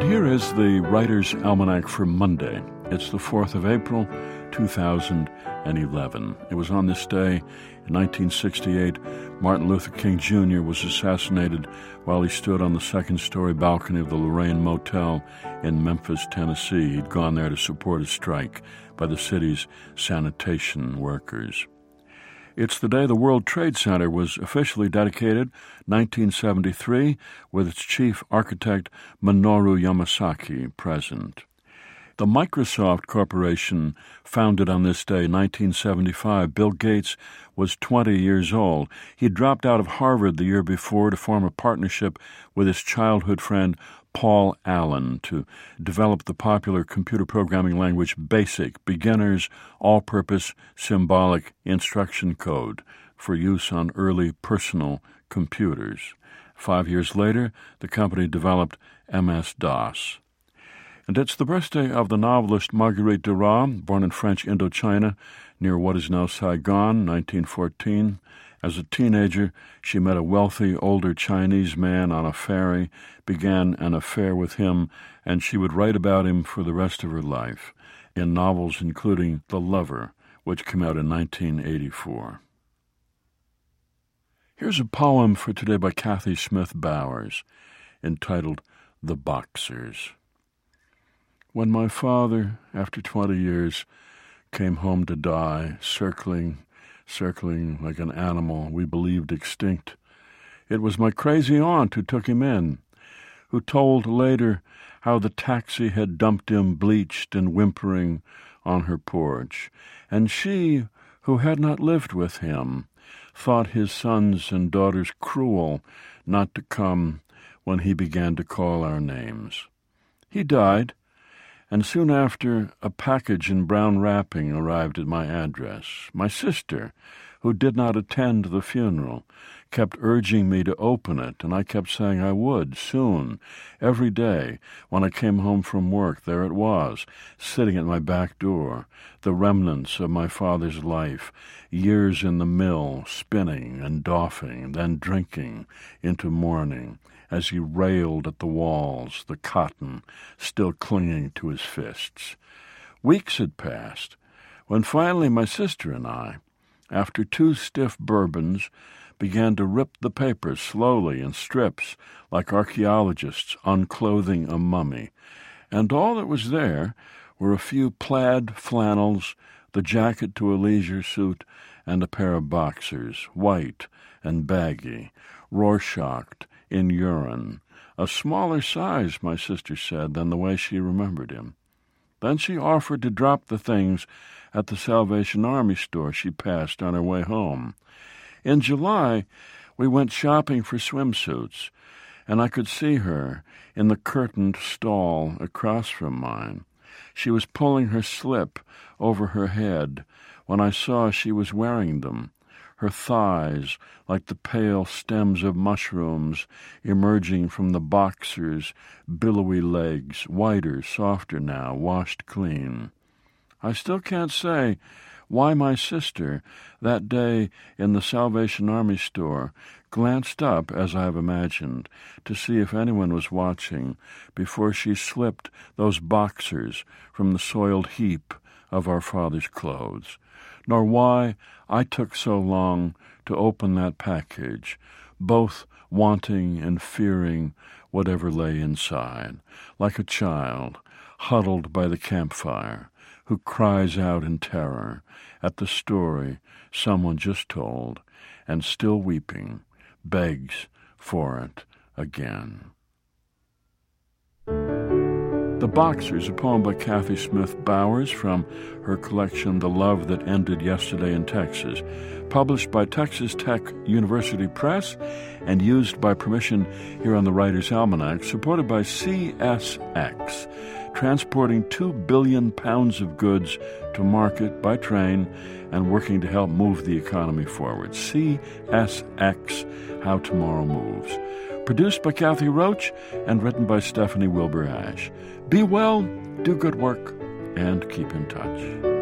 here is the Writer's Almanac for Monday. It's the 4th of April, 2011. It was on this day in 1968, Martin Luther King Jr. was assassinated while he stood on the second-story balcony of the Lorraine Motel in Memphis, Tennessee. He'd gone there to support a strike by the city's sanitation workers. It's the day the World Trade Center was officially dedicated, 1973, with its chief architect Minoru Yamasaki present. The Microsoft Corporation, founded on this day, 1975, Bill Gates was 20 years old. He dropped out of Harvard the year before to form a partnership with his childhood friend Paul Allen to develop the popular computer programming language BASIC, Beginner's All-Purpose Symbolic Instruction Code, for use on early personal computers. 5 years later, the company developed MS-DOS. And it's the birthday of the novelist Marguerite Duras, born in French Indochina near what is now Saigon, 1914. As a teenager, she met a wealthy, older Chinese man on a ferry, began an affair with him, and she would write about him for the rest of her life, in novels including The Lover, which came out in 1984. Here's a poem for today by Kathy Smith Bowers, entitled The Boxers. When my father, after 20 years, came home to die, circling like an animal we believed extinct, it was my crazy aunt who took him in, who told later how the taxi had dumped him bleached and whimpering on her porch, and she, who had not lived with him, thought his sons and daughters cruel not to come when he began to call our names. He died, and soon after, a package in brown wrapping arrived at my address. My sister, who did not attend the funeral, kept urging me to open it, and I kept saying I would, soon. Every day, when I came home from work, there it was, sitting at my back door, the remnants of my father's life, years in the mill, spinning and doffing, then drinking into morning, as he railed at the walls, the cotton still clinging to his fists. Weeks had passed, when finally my sister and I, after 2 stiff bourbons, began to rip the papers slowly in strips, like archaeologists unclothing a mummy, and all that was there were a few plaid flannels, the jacket to a leisure suit, and a pair of boxers, white and baggy, Rorschached in urine, a smaller size, my sister said, than the way she remembered him. Then she offered to drop the things at the Salvation Army store she passed on her way home. In July, we went shopping for swimsuits, and I could see her in the curtained stall across from mine. She was pulling her slip over her head when I saw she was wearing them, her thighs like the pale stems of mushrooms emerging from the boxer's billowy legs, whiter, softer now, washed clean. I still can't say why my sister, that day in the Salvation Army store, glanced up, as I have imagined, to see if anyone was watching before she slipped those boxers from the soiled heap of our father's clothes, nor why I took so long to open that package, both wanting and fearing whatever lay inside, like a child huddled by the campfire who cries out in terror at the story someone just told and, still weeping, begs for it again. The Boxers, a poem by Kathy Smith Bowers from her collection The Love That Ended Yesterday in Texas, published by Texas Tech University Press and used by permission here on the Writer's Almanac, supported by CSX, transporting 2 billion pounds of goods to market by train and working to help move the economy forward. CSX, How Tomorrow Moves. Produced by Kathy Roach and written by Stephanie Wilbur Ash. Be well, do good work, and keep in touch.